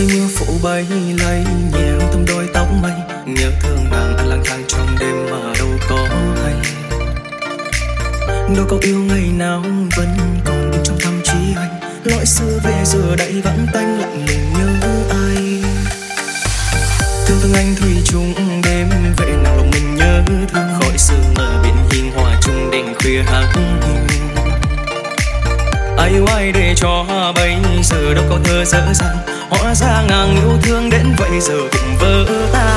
mây mưa phủ bay lấy nhẹ hương thơm đôi tóc mây. Nhớ thương nàng anh lang thang trong đêm mà đâu có hay. Đâu có yêu ngày nào vẫn còn trong tâm trí anh. Lỗi xưa về giờ đây vẫn tanh lặng mình nhớ ai. Thương thương anh thủy chung đêm vậy nào lòng mình nhớ thương. Khỏi sương mờ biển hiên hòa chung đèn khuya hắt hiu. Ai yêu ai để cho bây giờ đâu có thơ dở dàng. Hóa ra ngàn yêu thương đến vậy giờ cũng vỡ tan.